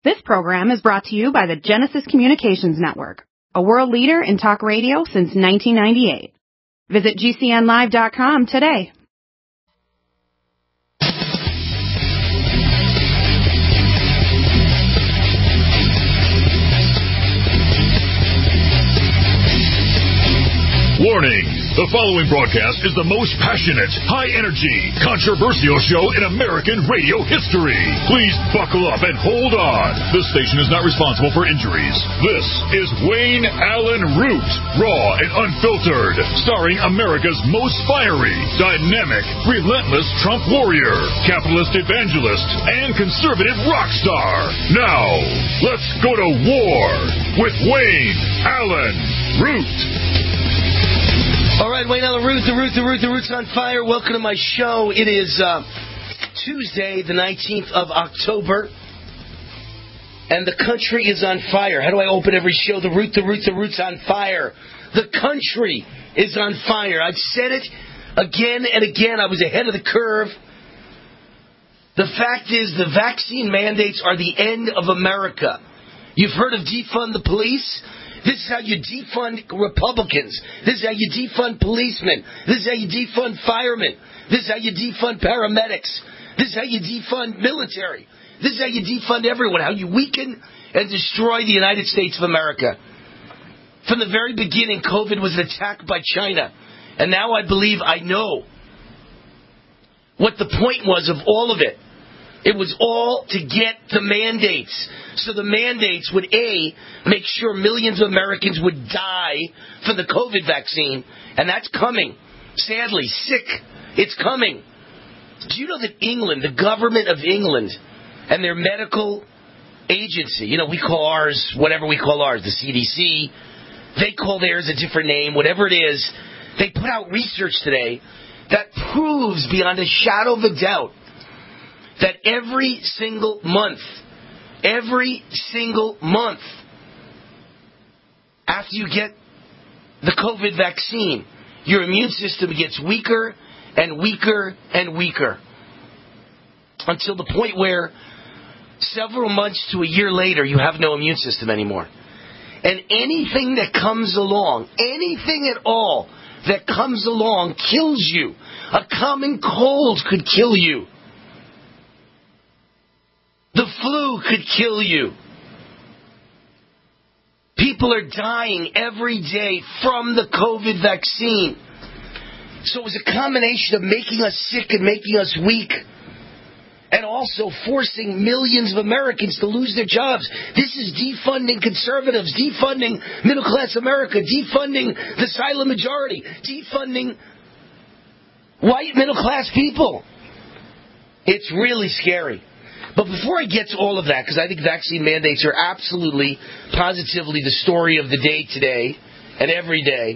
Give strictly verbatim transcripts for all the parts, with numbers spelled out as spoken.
This program is brought to you by the Genesis Communications Network, a world leader in talk radio since nineteen ninety-eight. Visit G C N live dot com today. Warning! The following broadcast is the most passionate, high-energy, controversial show in American radio history. Please buckle up and hold on. This station is not responsible for injuries. This is Wayne Allyn Root, raw and unfiltered, starring America's most fiery, dynamic, relentless Trump warrior, capitalist evangelist, and conservative rock star. Now, let's go to war with Wayne Allyn Root. All right, Wayne Allyn Root, the Root, the Root, the Root's on fire. Welcome to my show. It is uh, Tuesday, the nineteenth of October, and the country is on fire. How do I open every show? The Root, the Root, the Root's on fire. The country is on fire. I've said it again and again. I was ahead of the curve. The fact is, the vaccine mandates are the end of America. You've heard of defund the police? This is how you defund Republicans. This is how you defund policemen. This is how you defund firemen. This is how you defund paramedics. This is how you defund military. This is how you defund everyone. How you weaken and destroy the United States of America. From the very beginning, COVID was an attack by China. And now I believe I know what the point was of all of it. It was all to get the mandates. So the mandates would, A, make sure millions of Americans would die from the COVID vaccine. And that's coming. Sadly, sick. It's coming. Do you know that England, the government of England, and their medical agency, you know, we call ours, whatever we call ours, the C D C, they call theirs a different name, whatever it is, they put out research today that proves beyond a shadow of a doubt that every single month, every single month, after you get the COVID vaccine, your immune system gets weaker and weaker and weaker. Until the point where several months to a year later, you have no immune system anymore. And anything that comes along, anything at all that comes along kills you. A common cold could kill you. The flu could kill you. People are dying every day from the COVID vaccine. So it was a combination of making us sick and making us weak, and also forcing millions of Americans to lose their jobs. This is defunding conservatives, defunding middle-class America, defunding the silent majority, defunding white middle-class people. It's really scary. But before I get to all of that, because I think vaccine mandates are absolutely, positively the story of the day today and every day,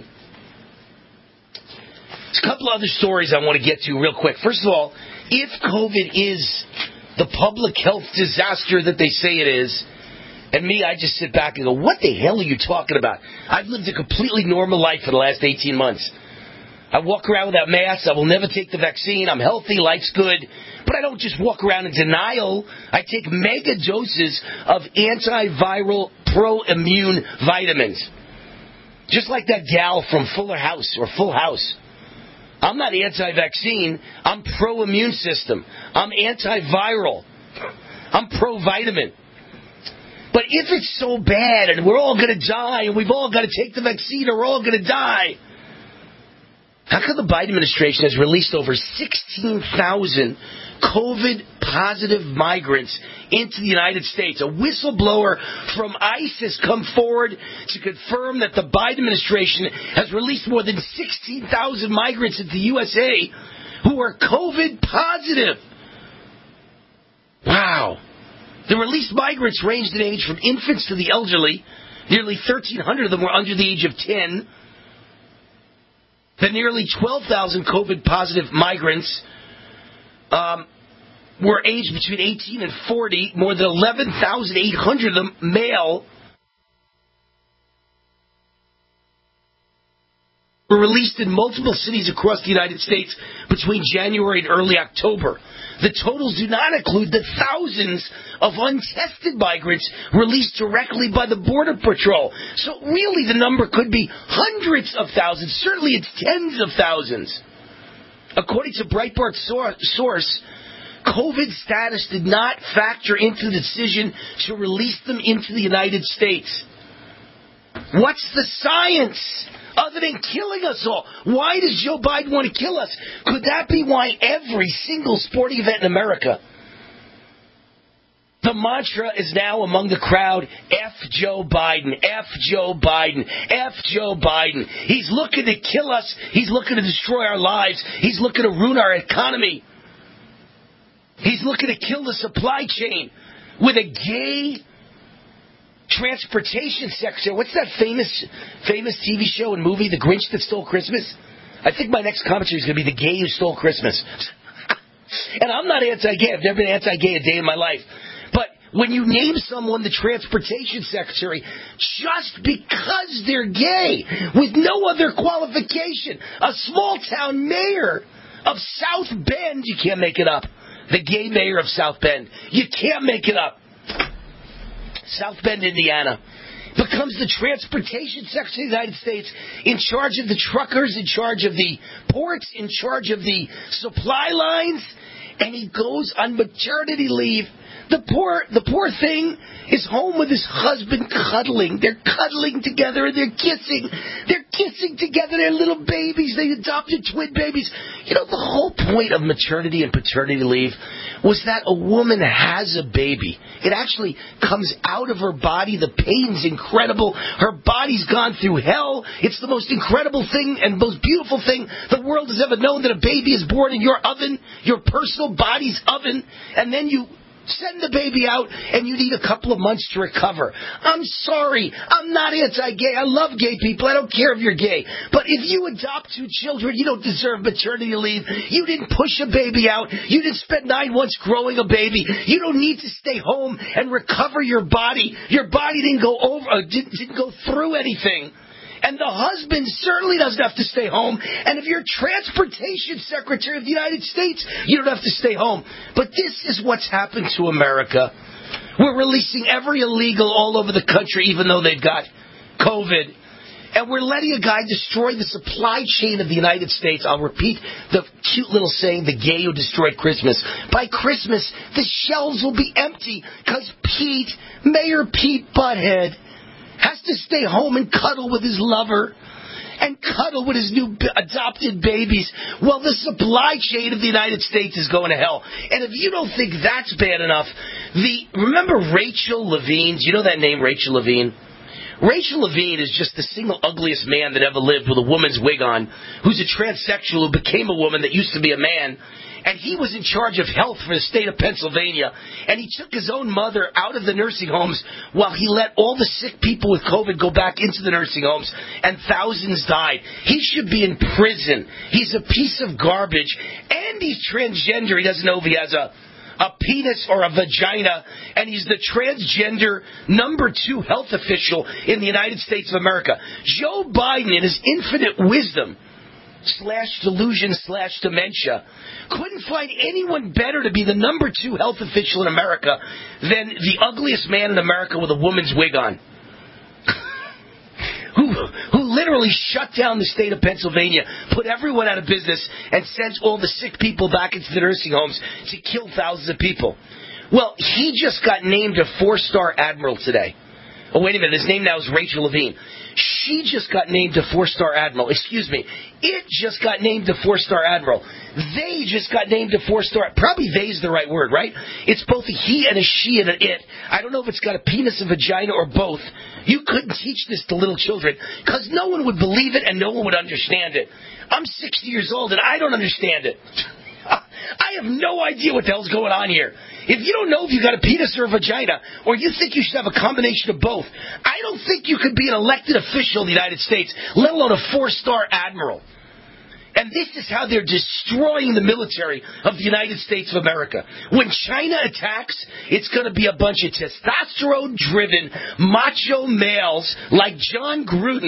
there's a couple other stories I want to get to real quick. First of all, if COVID is the public health disaster that they say it is, and me, I just sit back and go, what the hell are you talking about? I've lived a completely normal life for the last eighteen months. I walk around without masks. I will never take the vaccine. I'm healthy. Life's good. But I don't just walk around in denial. I take mega doses of antiviral pro-immune vitamins. Just like that gal from Fuller House or Full House. I'm not anti-vaccine. I'm pro-immune system. I'm antiviral. I'm pro-vitamin. But if it's so bad and we're all going to die and we've all got to take the vaccine or we're all going to die, how come the Biden administration has released over sixteen thousand COVID-positive migrants into the United States? A whistleblower from ICE has come forward to confirm that the Biden administration has released more than sixteen thousand migrants into the U S A who are COVID positive. Wow. The released migrants ranged in age from infants to the elderly. Nearly thirteen hundred of them were under the age of ten. The nearly twelve thousand COVID-positive migrants um, were aged between eighteen and forty. More than eleven thousand eight hundred of them male. were released in multiple cities across the United States between January and early October. The totals do not include the thousands of untested migrants released directly by the Border Patrol. So really the number could be hundreds of thousands. Certainly it's tens of thousands. According to Breitbart source, COVID status did not factor into the decision to release them into the United States. What's the science? Other than killing us all. Why does Joe Biden want to kill us? Could that be why every single sporting event in America, the mantra is now among the crowd, F Joe Biden, F Joe Biden, F Joe Biden. He's looking to kill us. He's looking to destroy our lives. He's looking to ruin our economy. He's looking to kill the supply chain with a gay transportation secretary. What's that famous famous T V show and movie, The Grinch That Stole Christmas? I think my next commentary is going to be The Gay Who Stole Christmas. And I'm not anti-gay. I've never been anti-gay a day in my life. But when you name someone the transportation secretary just because they're gay with no other qualification, a small-town mayor of South Bend, you can't make it up. The gay mayor of South Bend. You can't make it up. South Bend, Indiana, becomes the Transportation Secretary of the United States, in charge of the truckers, in charge of the ports, in charge of the supply lines, and he goes on maternity leave. The poor, the poor thing is home with his husband cuddling. They're cuddling together and they're kissing. They're kissing together. They're little babies. They adopted twin babies. You know, the whole point of maternity and paternity leave was that a woman has a baby. It actually comes out of her body. The pain's incredible. Her body's gone through hell. It's the most incredible thing and most beautiful thing the world has ever known, that a baby is born in your oven, your personal body's oven, and then you send the baby out, and you need a couple of months to recover. I'm sorry. I'm not anti-gay. I love gay people. I don't care if you're gay. But if you adopt two children, you don't deserve maternity leave. You didn't push a baby out. You didn't spend nine months growing a baby. You don't need to stay home and recover your body. Your body didn't go over, uh, didn't, didn't go through anything. And the husband certainly doesn't have to stay home. And if you're Transportation Secretary of the United States, you don't have to stay home. But this is what's happened to America. We're releasing every illegal all over the country, even though they've got COVID. And we're letting a guy destroy the supply chain of the United States. I'll repeat the cute little saying, the gay who destroyed Christmas. By Christmas, the shelves will be empty because Pete, Mayor Pete Butthead, has to stay home and cuddle with his lover and cuddle with his new b- adopted babies while the supply chain of the United States is going to hell. And if you don't think that's bad enough, the remember Rachel Levine? Do you know that name, Rachel Levine? Rachel Levine is just the single ugliest man that ever lived with a woman's wig on, who's a transsexual who became a woman that used to be a man. And he was in charge of health for the state of Pennsylvania. And he took his own mother out of the nursing homes while he let all the sick people with COVID go back into the nursing homes. And thousands died. He should be in prison. He's a piece of garbage. And he's transgender. He doesn't know if he has a, a penis or a vagina. And he's the transgender number two health official in the United States of America. Joe Biden, in his infinite wisdom, slash delusion slash dementia, couldn't find anyone better to be the number two health official in America than the ugliest man in America with a woman's wig on. who who literally shut down the state of Pennsylvania, put everyone out of business, and sent all the sick people back into the nursing homes to kill thousands of people. Well, he just got named a four-star admiral today. Oh, wait a minute. His name now is Rachel Levine. She just got named a four-star admiral. Excuse me. It just got named a four-star admiral. They just got named a four-star. Probably they is the right word, right? It's both a he and a she and an it. I don't know if it's got a penis, a vagina, or both. You couldn't teach this to little children because no one would believe it and no one would understand it. I'm sixty years old and I don't understand it. I have no idea what the hell's going on here. If you don't know if you got a penis or a vagina, or you think you should have a combination of both, I don't think you could be an elected official in the United States, let alone a four-star admiral. And this is how they're destroying the military of the United States of America. When China attacks, it's going to be a bunch of testosterone-driven macho males like John Gruden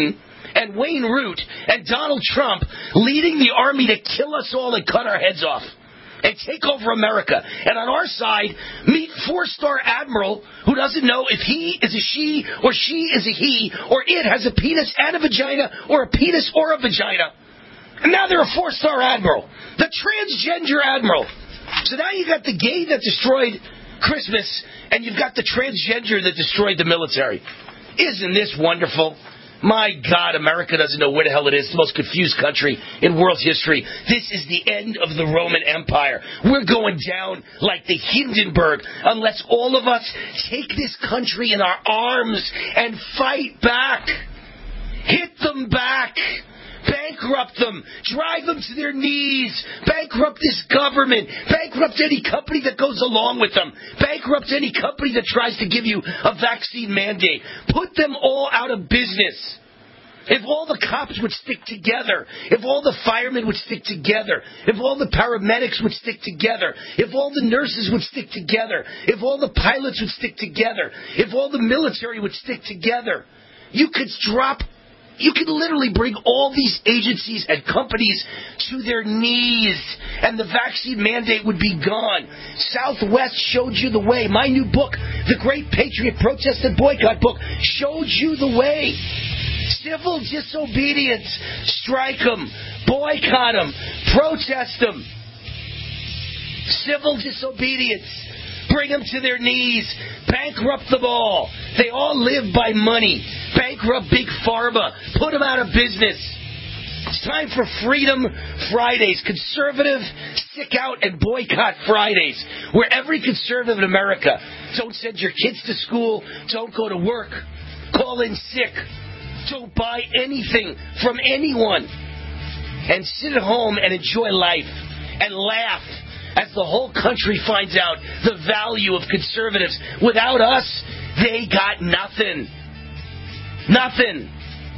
and Wayne Root and Donald Trump leading the army to kill us all and cut our heads off and take over America. And on our side, meet four-star admiral who doesn't know if he is a she or she is a he or it has a penis and a vagina or a penis or a vagina. And now they're a four-star admiral. The transgender admiral. So now you got the gay that destroyed Christmas and you've got the transgender that destroyed the military. Isn't this wonderful? My God, America doesn't know where the hell it is. It's the most confused country in world history. This is the end of the Roman Empire. We're going down like the Hindenburg unless all of us take this country in our arms and fight back. Hit them back. Bankrupt them. Drive them to their knees. Bankrupt this government. Bankrupt any company that goes along with them. Bankrupt any company that tries to give you a vaccine mandate. Put them all out of business. If all the cops would stick together, if all the firemen would stick together, if all the paramedics would stick together, if all the nurses would stick together, if all the pilots would stick together, if all the military would stick together, you could drop You could literally bring all these agencies and companies to their knees, and the vaccine mandate would be gone. Southwest showed you the way. My new book, The Great Patriot Protest and Boycott book, showed you the way. Civil disobedience. Strike them. Boycott them. Protest them. Civil disobedience. Bring them to their knees. Bankrupt them all. They all live by money. Bankrupt Big Pharma. Put them out of business. It's time for Freedom Fridays. Conservative, stick out and boycott Fridays. Where every conservative in America, don't send your kids to school. Don't go to work. Call in sick. Don't buy anything from anyone. And sit at home and enjoy life. And laugh. As the whole country finds out the value of conservatives. Without us, they got nothing. Nothing.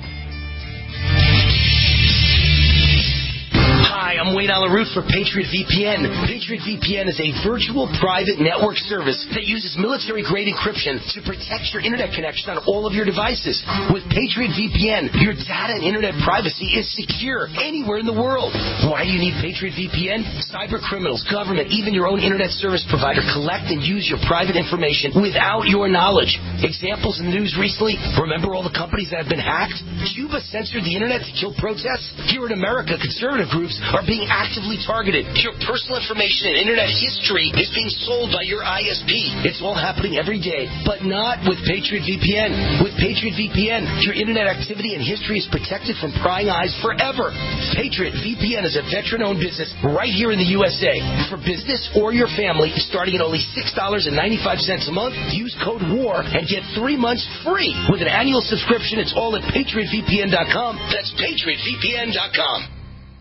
Hi, I'm Wayne Allyn Root for Patriot V P N. Patriot V P N is a virtual private network service that uses military-grade encryption to protect your internet connection on all of your devices. With Patriot V P N, your data and internet privacy is secure anywhere in the world. Why do you need Patriot V P N? Cyber criminals, government, even your own internet service provider collect and use your private information without your knowledge. Examples in the news recently, remember all the companies that have been hacked? Cuba censored the internet to kill protests? Here in America, conservative groups are being actively targeted. Your personal information and internet history is being sold by your I S P. It's all happening every day, but not with Patriot V P N. With Patriot V P N, your internet activity and history is protected from prying eyes forever. Patriot V P N is a veteran-owned business right here in the U S A. For business or your family, starting at only six dollars and ninety-five cents a month, use code WAR and get three months free. With an annual subscription, it's all at patriot v p n dot com. That's patriot v p n dot com.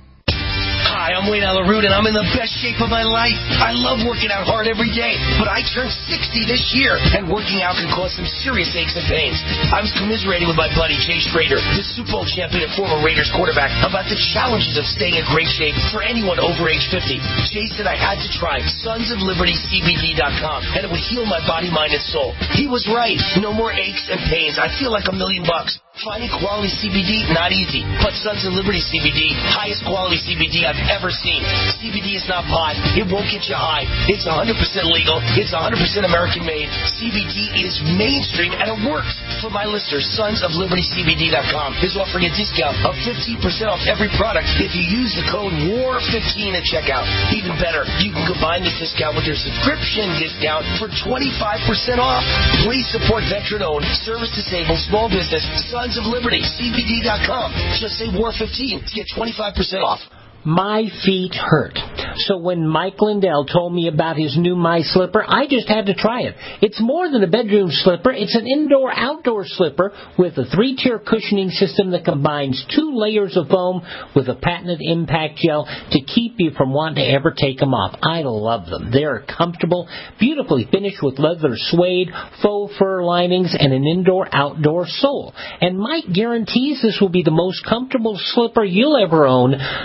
Hi, I'm Wayne Allyn Root, and I'm in the best shape of my life. I love working out hard every day, but I turned sixty this year, and working out can cause some serious aches and pains. I was commiserating with my buddy Jay Schrader, the Super Bowl champion and former Raiders quarterback, about the challenges of staying in great shape for anyone over age fifty. Jay said I had to try Sons of Liberty C B D dot com, and it would heal my body, mind, and soul. He was right. No more aches and pains. I feel like a million bucks. Finding quality C B D, not easy. But Sons of Liberty C B D, highest quality C B D I've ever seen. C B D is not pot. It won't get you high. It's one hundred percent legal. It's one hundred percent American made. C B D is mainstream and it works. For my listeners, Sons of Liberty C B D dot com is offering a discount of fifteen percent off every product if you use the code W A R fifteen at checkout. Even better, you can combine this discount with your subscription discount for twenty-five percent off. Please support veteran-owned, service-disabled, small business, Sons of Liberty C B D dot com. Just say W A R fifteen to get twenty-five percent off. My feet hurt. So when Mike Lindell told me about his new My Slipper, I just had to try it. It's more than a bedroom slipper. It's an indoor-outdoor slipper with a three-tier cushioning system that combines two layers of foam with a patented impact gel to keep you from wanting to ever take them off. I love them. They're comfortable, beautifully finished with leather suede, faux fur linings, and an indoor-outdoor sole. And Mike guarantees this will be the most comfortable slipper you'll ever own, or you'll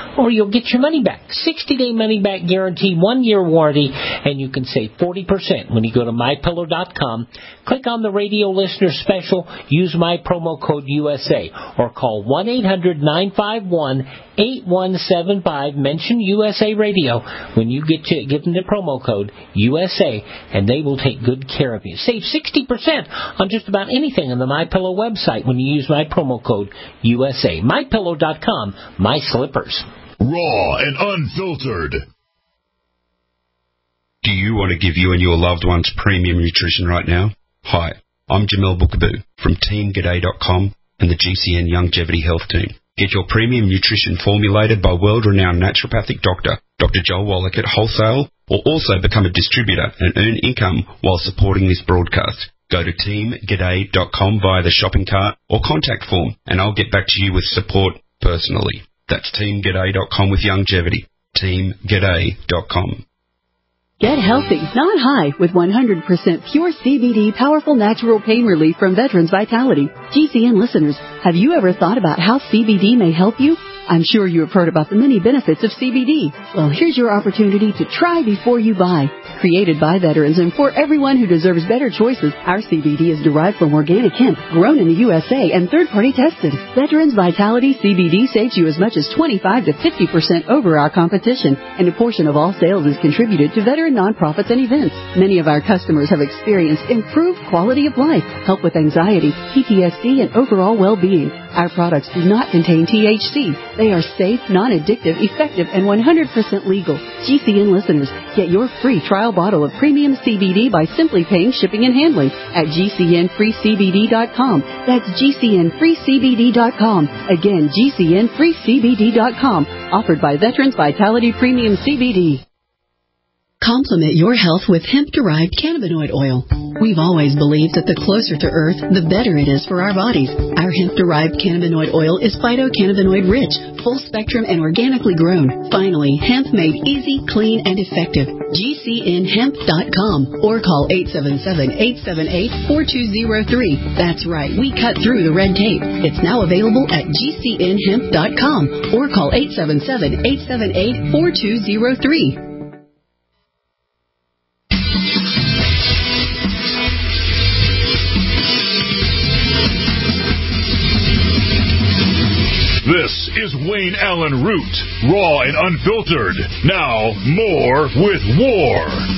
you'll get your money back. sixty-day money-back guarantee, one-year warranty, and you can save forty percent when you go to my pillow dot com. Click on the radio listener special, use my promo code U S A, or call one eight hundred nine five one eight one seven five. Mention U S A Radio when you get to give them the promo code U S A, and they will take good care of you. Save sixty percent on just about anything on the MyPillow website when you use my promo code U S A. my pillow dot com, my slippers. Raw and unfiltered. Do you want to give you and your loved ones premium nutrition right now? Hi, I'm Jamel Bookaboo from Team G'day dot com and the G C N Longevity Health Team. Get your premium nutrition formulated by world-renowned naturopathic doctor, Doctor Joel Wallach at wholesale, or also become a distributor and earn income while supporting this broadcast. Go to Team G'day dot com via the shopping cart or contact form, and I'll get back to you with support personally. That's Team G'day dot com with longevity. Team G'day dot com. Get healthy, not high, with one hundred percent pure C B D powerful natural pain relief from Veterans Vitality. G C N listeners, have you ever thought about how C B D may help you? I'm sure you have heard about the many benefits of C B D. Well, here's your opportunity to try before you buy. Created by veterans and for everyone who deserves better choices, our C B D is derived from organic hemp, grown in the U S A and third-party tested. Veterans Vitality C B D saves you as much as twenty-five to fifty percent over our competition, and a portion of all sales is contributed to veteran nonprofits and events. Many of our customers have experienced improved quality of life, help with anxiety, P T S D, and overall well-being. Our products do not contain T H C. They are safe, non-addictive, effective, and one hundred percent legal. G C N listeners, get your free trial bottle of premium C B D by simply paying shipping and handling at G C N free C B D dot com. That's G C N free C B D dot com. Again, G C N free C B D dot com. Offered by Veterans Vitality Premium C B D. Complement your health with hemp-derived cannabinoid oil. We've always believed that the closer to Earth, the better it is for our bodies. Our hemp-derived cannabinoid oil is phytocannabinoid-rich, full-spectrum, and organically grown. Finally, hemp made easy, clean, and effective. G C N hemp dot com or call eight seven seven, eight seven eight, four two zero three. That's right, we cut through the red tape. It's now available at G C N hemp dot com or call eight seven seven, eight seven eight, four two zero three. This is Wayne Allen Root, raw and unfiltered. Now, more with War.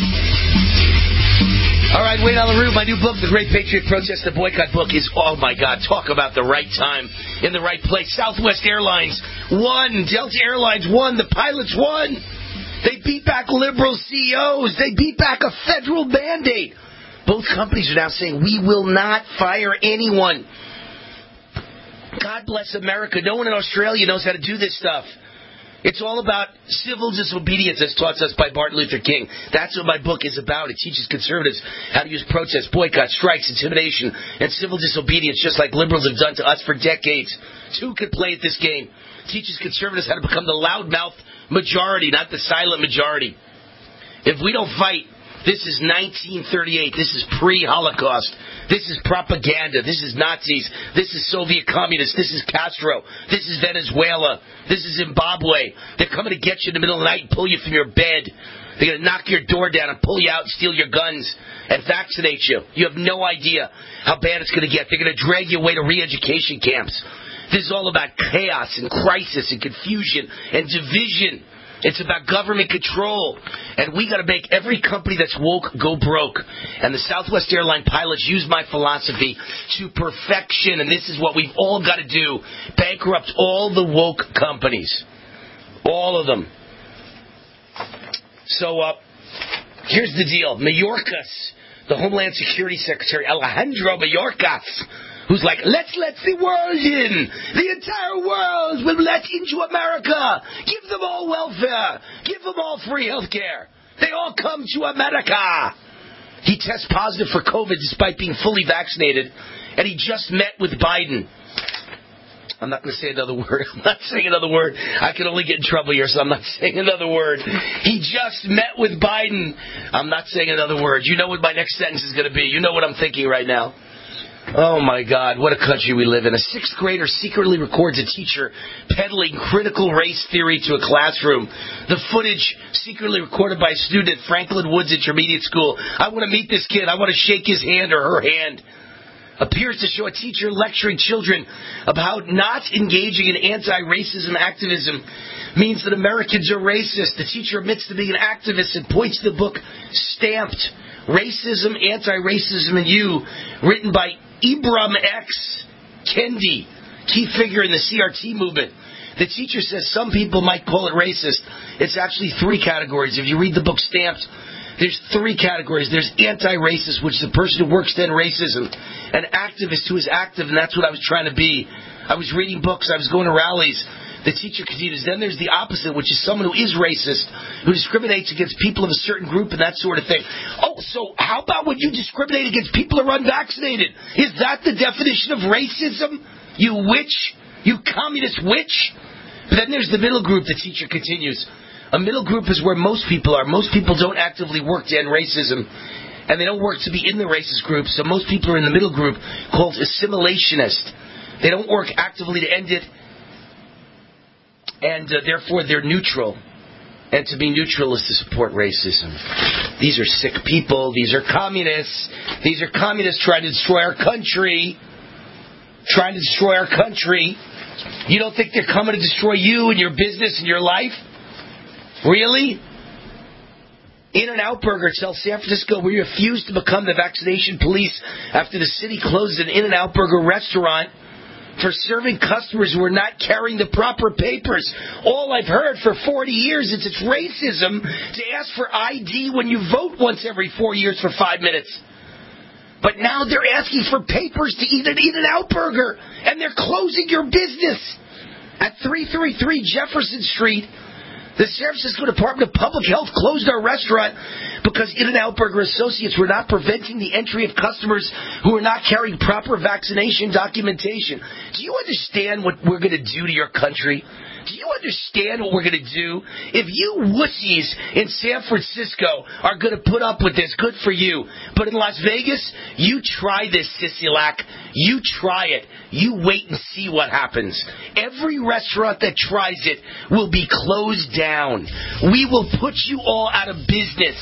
All right, Wayne Allen Root, my new book, The Great Patriot Protest, the Boycott book, is, oh my God, talk about the right time, in the right place. Southwest Airlines won. Delta Airlines won. The pilots won. They beat back liberal C E Os. They beat back a federal mandate. Both companies are now saying, we will not fire anyone. God bless America. No one in Australia knows how to do this stuff. It's all about civil disobedience, as taught us by Martin Luther King. That's what my book is about. It teaches conservatives how to use protest, boycott, strikes, intimidation, and civil disobedience, just like liberals have done to us for decades. Two could play at this game. It teaches conservatives how to become the loudmouth majority, not the silent majority. If we don't fight, this is nineteen thirty-eight. This is pre-Holocaust. This is propaganda. This is Nazis. This is Soviet communists. This is Castro. This is Venezuela. This is Zimbabwe. They're coming to get you in the middle of the night and pull you from your bed. They're going to knock your door down and pull you out and steal your guns and vaccinate you. You have no idea how bad it's going to get. They're going to drag you away to re-education camps. This is all about chaos and crisis and confusion and division. It's about government control. And we got to make every company that's woke go broke. And the Southwest Airline pilots use my philosophy to perfection. And this is what we've all got to do. Bankrupt all the woke companies. All of them. So, uh, here's the deal. Mayorkas, the Homeland Security Secretary, Alejandro Mayorkas, who's like, let's let the world in. The entire world will let into America. Give them all welfare. Give them all free health care. They all come to America. He tests positive for COVID despite being fully vaccinated, and he just met with Biden. I'm not going to say another word. I'm not saying another word. I can only get in trouble here, so I'm not saying another word. He just met with Biden. I'm not saying another word. You know what my next sentence is going to be. You know what I'm thinking right now. Oh, my God, what a country we live in. A sixth grader secretly records a teacher peddling critical race theory to a classroom. The footage secretly recorded by a student at Franklin Woods Intermediate School. I want to meet this kid. I want to shake his hand or her hand. Appears to show a teacher lecturing children about not engaging in anti-racism activism means that Americans are racist. The teacher admits to being an activist and points to the book Stamped, Racism, Anti-Racism, and You, written by Ibram X. Kendi, key figure in the C R T movement. The teacher says some people might call it racist. It's actually three categories. If you read the book Stamped, there's three categories. There's anti-racist, which is the person who works to end racism. An activist who is active, and that's what I was trying to be. I was reading books. I was going to rallies. The teacher continues. Then there's the opposite, which is someone who is racist, who discriminates against people of a certain group and that sort of thing. Oh, so how about when you discriminate against people who are unvaccinated? Is that the definition of racism? You witch? You communist witch? But then there's the middle group, the teacher continues. A middle group is where most people are. Most people don't actively work to end racism, and they don't work to be in the racist group, so most people are in the middle group called assimilationist. They don't work actively to end it, and uh, therefore they're neutral. And to be neutral is to support racism. These are sick people. These are communists. These are communists trying to destroy our country. Trying to destroy our country. You don't think they're coming to destroy you and your business and your life? Really? In-N-Out Burger tells San Francisco we refused to become the vaccination police after the city closed an In-N-Out Burger restaurant for serving customers who were not carrying the proper papers. All I've heard for forty years is it's racism to ask for I D when you vote once every four years for five minutes. But now they're asking for papers to eat an In-N-Out Burger, and they're closing your business. At three thirty-three Jefferson Street, the San Francisco Department of Public Health closed our restaurant because In-N-Out Burger associates were not preventing the entry of customers who were not carrying proper vaccination documentation. Do you understand what we're going to do to your country? Do you understand what we're going to do? If you wussies in San Francisco are going to put up with this, good for you. But in Las Vegas, you try this, Sissilac. You try it. You wait and see what happens. Every restaurant that tries it will be closed down. We will put you all out of business.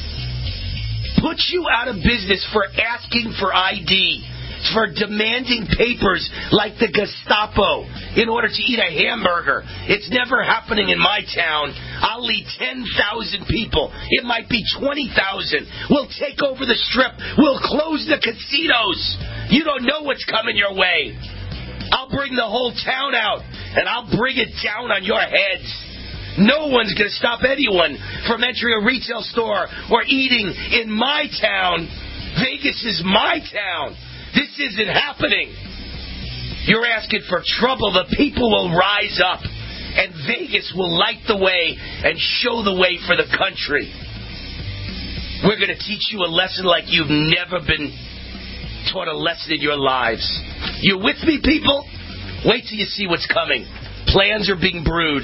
Put you out of business for asking for I D. For demanding papers like the Gestapo in order to eat a hamburger. It's never happening in my town. I'll lead ten thousand people. It might be twenty thousand. We'll take over the Strip. We'll close the casinos. You don't know what's coming your way. I'll bring the whole town out, and I'll bring it down on your heads. No one's going to stop anyone from entering a retail store or eating in my town. Vegas is my town. This isn't happening. You're asking for trouble. The people will rise up, and Vegas will light the way and show the way for the country. We're going to teach you a lesson like you've never been taught a lesson in your lives. You with me, people? Wait till you see what's coming. Plans are being brewed.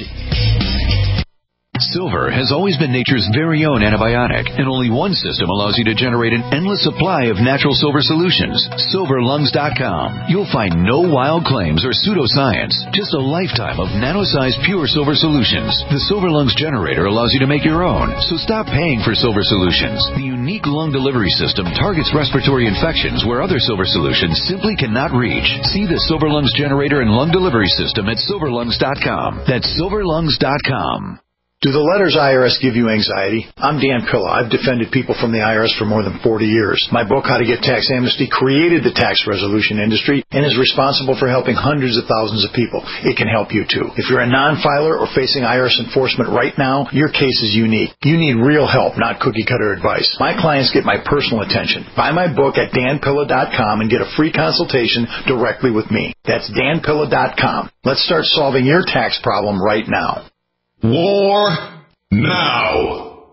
Silver has always been nature's very own antibiotic, and only one system allows you to generate an endless supply of natural silver solutions. silver lungs dot com. You'll find no wild claims or pseudoscience, just a lifetime of nano-sized pure silver solutions. The Silver Lungs generator allows you to make your own, so stop paying for silver solutions. The unique lung delivery system targets respiratory infections where other silver solutions simply cannot reach. See the Silver Lungs generator and lung delivery system at silver lungs dot com. That's silver lungs dot com. Do the letters I R S give you anxiety? I'm Dan Pilla. I've defended people from the I R S for more than forty years. My book, How to Get Tax Amnesty, created the tax resolution industry and is responsible for helping hundreds of thousands of people. It can help you too. If you're a non-filer or facing I R S enforcement right now, your case is unique. You need real help, not cookie-cutter advice. My clients get my personal attention. Buy my book at dan pilla dot com and get a free consultation directly with me. That's dan pilla dot com. Let's start solving your tax problem right now. War now.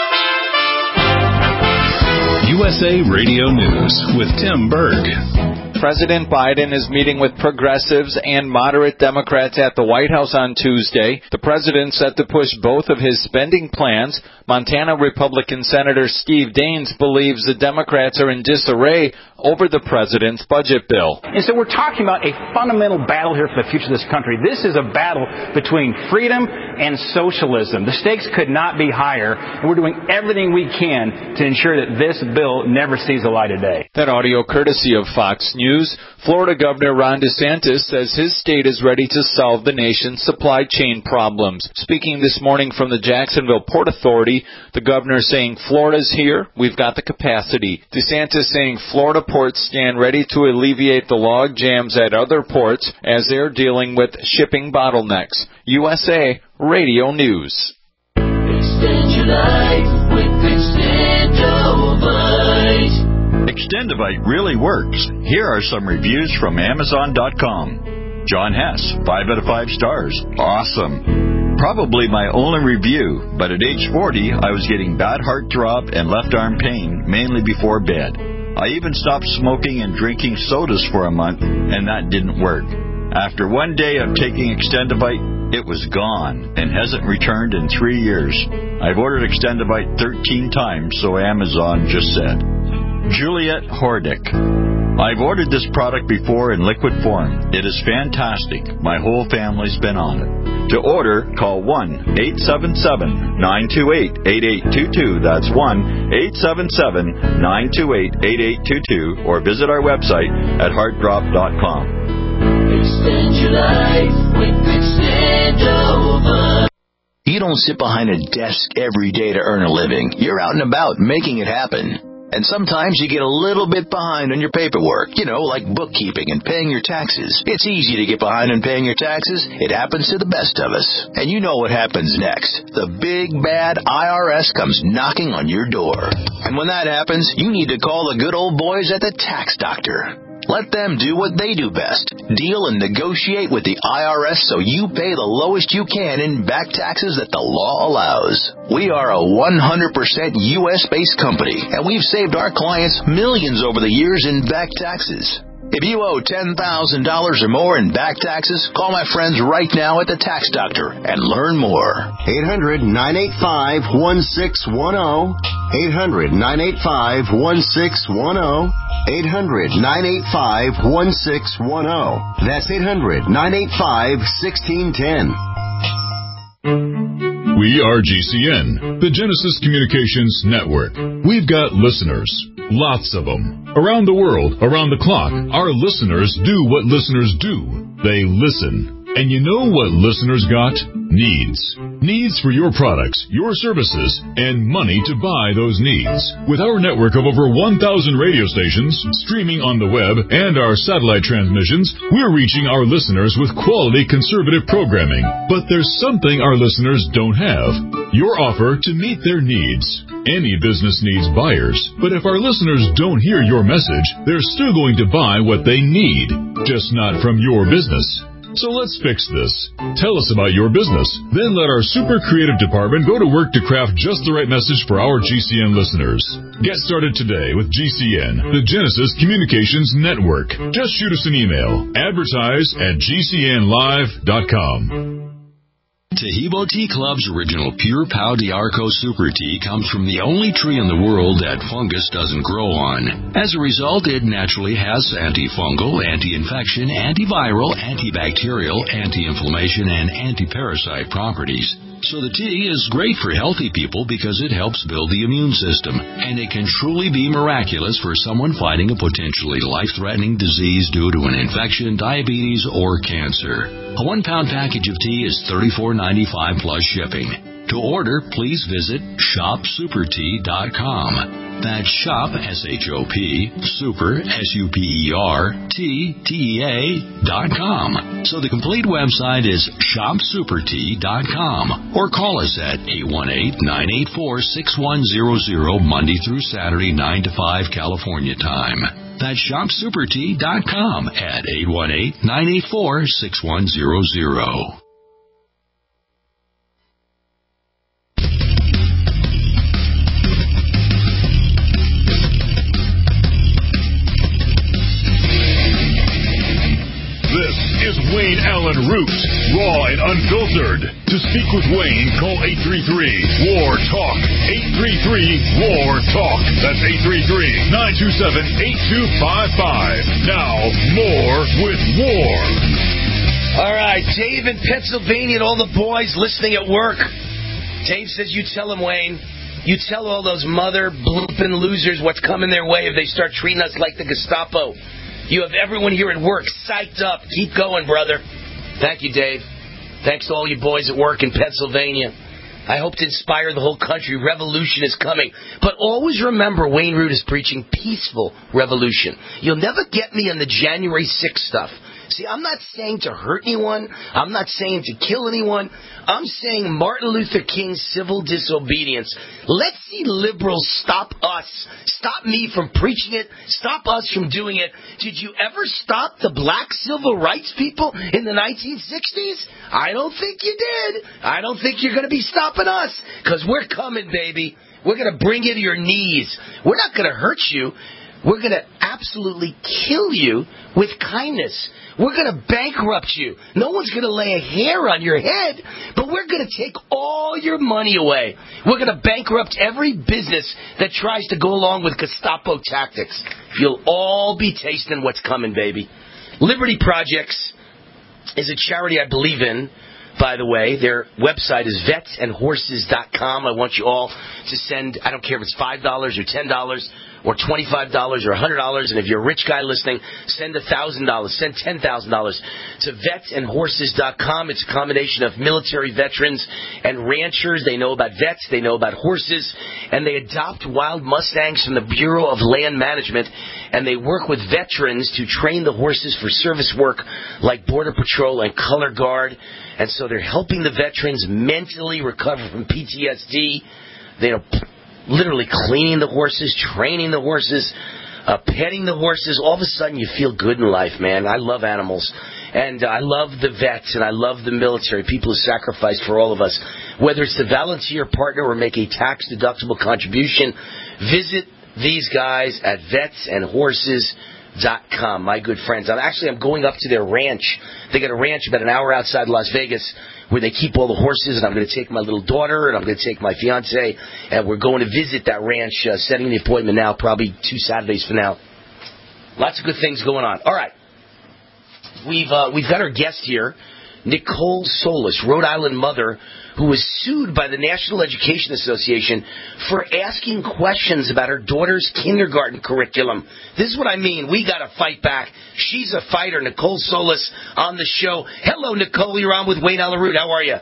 U S A Radio News with Tim Berg. President Biden is meeting with progressives and moderate Democrats at the White House on Tuesday. The president set to push both of his spending plans. Montana Republican Senator Steve Daines believes the Democrats are in disarray over the president's budget bill. And so we're talking about a fundamental battle here for the future of this country. This is a battle between freedom and socialism. The stakes could not be higher, and we're doing everything we can to ensure that this bill never sees the light of day. That audio courtesy of Fox News. Florida Governor Ron DeSantis says his state is ready to solve the nation's supply chain problems. Speaking this morning from the Jacksonville Port Authority, the governor saying Florida's here, we've got the capacity. DeSantis saying Florida ports stand ready to alleviate the log jams at other ports as they're dealing with shipping bottlenecks. U S A Radio News. Extend your life with Extendovite. Extendovite really works. Here are some reviews from Amazon dot com. John Hess, five out of five stars. Awesome. Probably my only review, but at age forty, I was getting bad heart throb and left arm pain, mainly before bed. I even stopped smoking and drinking sodas for a month, and that didn't work. After one day of taking Extendovite, it was gone and hasn't returned in three years. I've ordered Extendovite thirteen times, so Amazon just said. Juliet Hordick. I've ordered this product before in liquid form. It is fantastic. My whole family's been on it. To order, call one eight seven seven, nine two eight, eight eight two two. That's one eight seven seven, nine two eight, eight eight two two, or visit our website at heart drop dot com. Extend your life with Extendovite. You don't sit behind a desk every day to earn a living. You're out and about making it happen. And sometimes you get a little bit behind on your paperwork, you know, like bookkeeping and paying your taxes. It's easy to get behind on paying your taxes. It happens to the best of us. And you know what happens next. The big, bad I R S comes knocking on your door. And when that happens, you need to call the good old boys at the Tax Doctor. Let them do what they do best. Deal and negotiate with the I R S so you pay the lowest you can in back taxes that the law allows. We are a one hundred percent U S-based company, and we've saved our clients millions over the years in back taxes. If you owe ten thousand dollars or more in back taxes, call my friends right now at the Tax Doctor and learn more. eight hundred, nine eight five, one six one zero. eight hundred, nine eight five, one six one zero. eight hundred, nine eight five, one six one zero. That's eight hundred, nine eight five, one six one zero. We are G C N, the Genesis Communications Network. We've got listeners, lots of them. Around the world, around the clock, our listeners do what listeners do. They listen. And you know what listeners got? Needs. Needs for your products, your services, and money to buy those needs. With our network of over one thousand radio stations, streaming on the web, and our satellite transmissions, we're reaching our listeners with quality conservative programming. But there's something our listeners don't have. Your offer to meet their needs. Any business needs buyers, but if our listeners don't hear your message, they're still going to buy what they need, just not from your business. So let's fix this. Tell us about your business. Then let our super creative department go to work to craft just the right message for our G C N listeners. Get started today with G C N, the Genesis Communications Network. Just shoot us an email. Advertise at G C N live dot com. Tahibo Tea Club's original Pure Pau d'Arco Super Tea comes from the only tree in the world that fungus doesn't grow on. As a result, it naturally has antifungal, anti-infection, antiviral, antibacterial, anti-inflammation, and anti-parasite properties. So the tea is great for healthy people because it helps build the immune system, and it can truly be miraculous for someone fighting a potentially life-threatening disease due to an infection, diabetes, or cancer. A one-pound package of tea is thirty-four ninety-five plus shipping. To order, please visit shop super tea dot com. That's shop, S H O P, super, S U P E R, T, T E A, dot com. So the complete website is shop super tea dot com. Or call us at eight one eight, nine eight four, six one zero zero, Monday through Saturday, nine to five, California time. That's shop super tea dot com at eight one eight, nine eight four, six one zero zero. Roots, raw and unfiltered. To speak with Wayne, call eight three three, W A R, TALK. eight three three, W A R, TALK. That's eight three three, nine two seven, eight two five five. Now, more with War. All right, Dave in Pennsylvania and all the boys listening at work. Dave says you tell him, Wayne. You tell all those mother blooping losers what's coming their way if they start treating us like the Gestapo. You have everyone here at work psyched up. Keep going, brother. Thank you, Dave. Thanks to all you boys at work in Pennsylvania. I hope to inspire the whole country. Revolution is coming. But always remember, Wayne Root is preaching peaceful revolution. You'll never get me on the January sixth stuff. See, I'm not saying to hurt anyone. I'm not saying to kill anyone. I'm saying Martin Luther King's civil disobedience. Let's see liberals stop us. Stop me from preaching it. Stop us from doing it. Did you ever stop the black civil rights people in the nineteen sixties? I don't think you did. I don't think you're going to be stopping us, because we're coming, baby. We're going to bring you to your knees. We're not going to hurt you. We're going to absolutely kill you with kindness. We're going to bankrupt you. No one's going to lay a hair on your head, but we're going to take all your money away. We're going to bankrupt every business that tries to go along with Gestapo tactics. You'll all be tasting what's coming, baby. Liberty Projects is a charity I believe in, by the way. Their website is vets and horses dot com. I want you all to send, I don't care if it's five dollars or ten dollars or twenty-five dollars or one hundred dollars. And if you're a rich guy listening, send one thousand dollars, send ten thousand dollars to vets and horses dot com. It's a combination of military veterans and ranchers. They know about vets, they know about horses, and they adopt wild Mustangs from the Bureau of Land Management, and they work with veterans to train the horses for service work like Border Patrol and Color Guard. And so they're helping the veterans mentally recover from P T S D. They're literally cleaning the horses, training the horses, uh, petting the horses. All of a sudden you feel good in life, man. I love animals. And uh, I love the vets, and I love the military, people who sacrifice for all of us. Whether it's to volunteer, partner, or make a tax-deductible contribution, visit these guys at vets and horses dot com, my good friends. I'm actually I'm going up to their ranch. They got a ranch about an hour outside Las Vegas where they keep all the horses, and I'm going to take my little daughter, and I'm going to take my fiance, and we're going to visit that ranch, uh, setting the appointment now, probably two Saturdays from now. Lots of good things going on. All right. We've uh, we've got our guest here, Nicole Solis, Rhode Island mother, who was sued by the National Education Association for asking questions about her daughter's kindergarten curriculum. This is what I mean. We got to fight back. She's a fighter. Nicole Solis on the show. Hello, Nicole. You're on with Wayne Alaroot. How are you?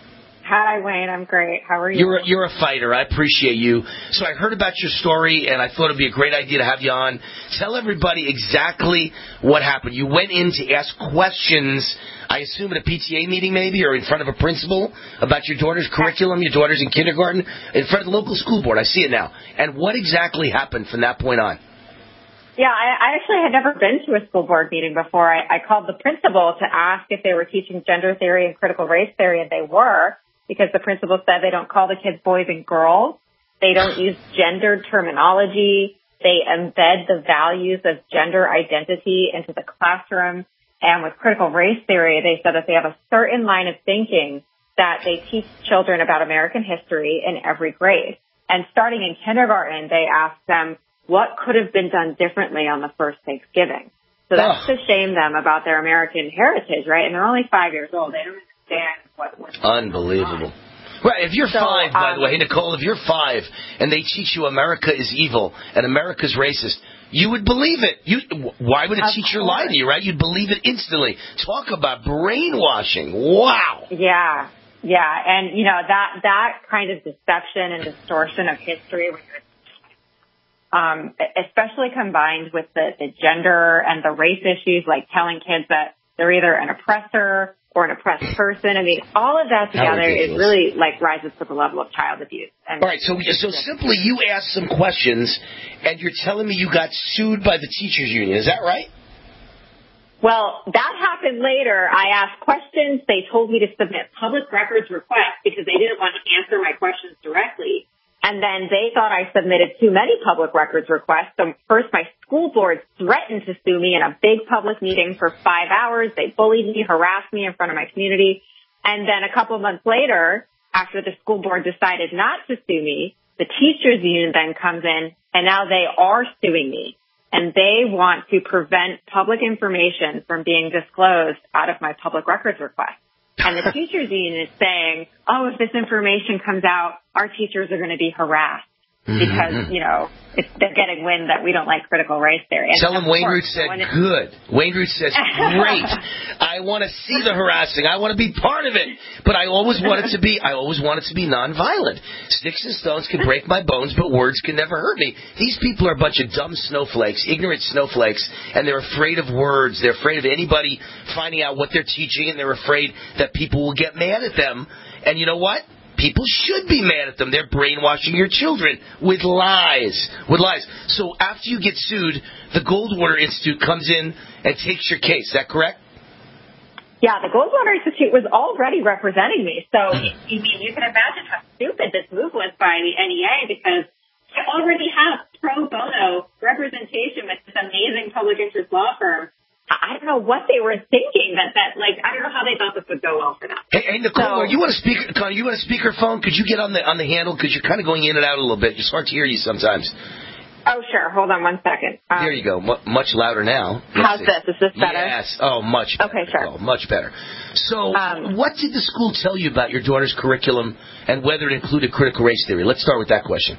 Hi, Wayne. I'm great. How are you? You're a, you're a fighter. I appreciate you. So I heard about your story, and I thought it would be a great idea to have you on. Tell everybody exactly what happened. You went in to ask questions, I assume at a P T A meeting maybe, or in front of a principal, about your daughter's curriculum, your daughter's in kindergarten, in front of the local school board. I see it now. And what exactly happened from that point on? Yeah, I, I actually had never been to a school board meeting before. I, I called the principal to ask if they were teaching gender theory and critical race theory, and they were, because the principal said they don't call the kids boys and girls. They don't use gendered terminology. They embed the values of gender identity into the classroom. And with critical race theory, they said that they have a certain line of thinking that they teach children about American history in every grade. And starting in kindergarten, they asked them what could have been done differently on the first Thanksgiving. So that's to shame them about their American heritage, right? And they're only five years old. They don't understand what was Unbelievable. Right, if you're so, five, by um, the way, Nicole, if you're five and they teach you America is evil and America's racist, you would believe it. You, why would a Of teacher course. lie to you, right? You'd believe it instantly. Talk about brainwashing. Wow. Yeah, yeah. And, you know, that, that kind of deception and distortion of history, when you're Um, especially combined with the, the gender and the race issues, like telling kids that they're either an oppressor or an oppressed person. I mean, all of that together is really like rises to the level of child abuse. And all right, so so simply you asked some questions, and you're telling me you got sued by the teachers union. Is that right? Well, that happened later. I asked questions. They told me to submit public records requests because they didn't want to answer my questions directly. And then they thought I submitted too many public records requests. So first my school board threatened to sue me in a big public meeting for five hours. They bullied me, harassed me in front of my community. And then a couple of months later, after the school board decided not to sue me, the teachers union then comes in and now they are suing me. And they want to prevent public information from being disclosed out of my public records request. And the teachers union is saying, oh, if this information comes out, our teachers are going to be harassed because, you know, it's, they're getting wind that we don't like critical race theory. And Tell them Wayne Root said no good. Wayne Root says great. I want to see the harassing. I want to be part of it. But I always want it to be, I always want it to be nonviolent. Sticks and stones can break my bones, but words can never hurt me. These people are a bunch of dumb snowflakes, ignorant snowflakes, and they're afraid of words. They're afraid of anybody finding out what they're teaching, and they're afraid that people will get mad at them. And you know what? People should be mad at them. They're brainwashing your children with lies. With lies. So after you get sued, the Goldwater Institute comes in and takes your case. Is that correct? Yeah, the Goldwater Institute was already representing me. So, you mean, you can imagine how stupid this move was by the N E A because I already have pro bono representation with this amazing public interest law firm. I don't know what they were thinking that, that like, I don't know how they thought this would go well for them. Hey, hey Nicole, So- are you on a speaker, Connie, you on a speakerphone? Could you get on the on the handle? Because you're kind of going in and out a little bit. It's hard to hear you sometimes. Oh, sure. Hold on one second. Um, There you go. M- much louder now. Let's how's see. this? Is this better? Yes. Oh, much better. Okay, sure. Oh, much better. So, Um, what did the school tell you about your daughter's curriculum and whether it included critical race theory? Let's start with that question.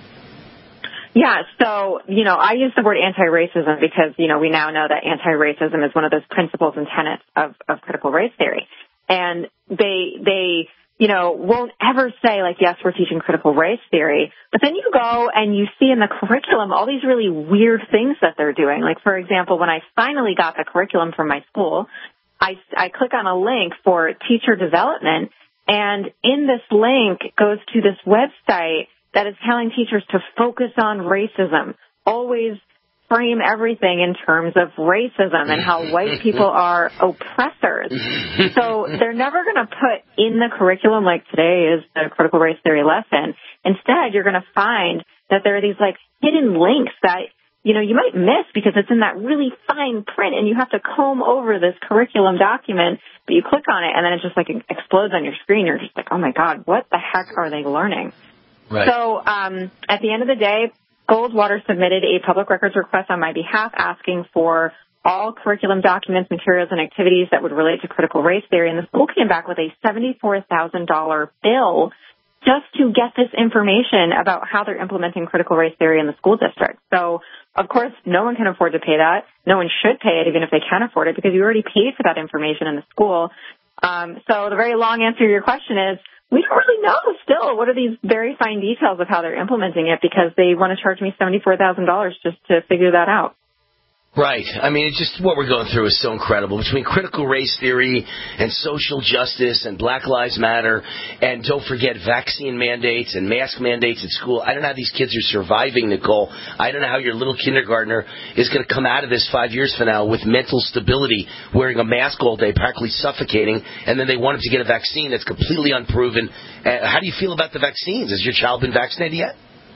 Yeah, so, you know, I use the word anti-racism because, you know, we now know that anti-racism is one of those principles and tenets of, of critical race theory. And they, they, you know, won't ever say, like, yes, we're teaching critical race theory. But then you go and you see in the curriculum all these really weird things that they're doing. Like, for example, when I finally got the curriculum from my school, I, I click on a link for teacher development, and in this link goes to this website that is telling teachers to focus on racism, always frame everything in terms of racism and how white people are oppressors. So they're never going to put in the curriculum, like today is the critical race theory lesson. Instead, you're going to find that there are these like hidden links that, you know, you might miss because it's in that really fine print and you have to comb over this curriculum document, but you click on it and then it just like explodes on your screen. You're just like, oh my God, what the heck are they learning? Right. So um, at the end of the day, Goldwater submitted a public records request on my behalf asking for all curriculum documents, materials, and activities that would relate to critical race theory. And the school came back with a seventy-four thousand dollars bill just to get this information about how they're implementing critical race theory in the school district. So, of course, no one can afford to pay that. No one should pay it, even if they can afford it, because you already paid for that information in the school. Um, so the very long answer to your question is, we don't really know still what are these very fine details of how they're implementing it because they want to charge me seventy-four thousand dollars just to figure that out. Right. I mean, it's just what we're going through is so incredible. Between critical race theory and social justice and Black Lives Matter and don't forget vaccine mandates and mask mandates at school. I don't know how these kids are surviving, Nicole. I don't know how your little kindergartner is going to come out of this five years from now with mental stability, wearing a mask all day, practically suffocating, and then they want them to get a vaccine that's completely unproven. Uh, how do you feel about the vaccines? Has your child been vaccinated yet?